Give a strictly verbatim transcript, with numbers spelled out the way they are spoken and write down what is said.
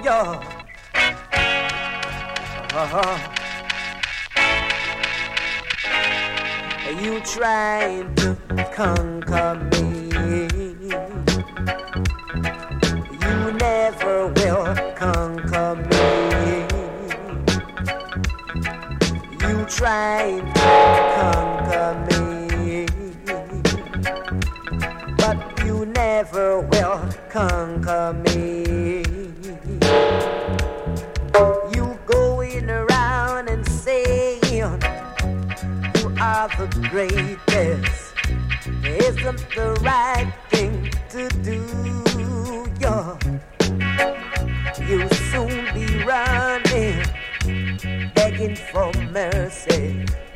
yo. Uh-huh. You trying to conquer me. You never will conquer me. You trying to conquer me, but you never will conquer me. You going around and saying you are the greatest. Isn't the right thing to do, yo. You'll soon be running, begging for mercy.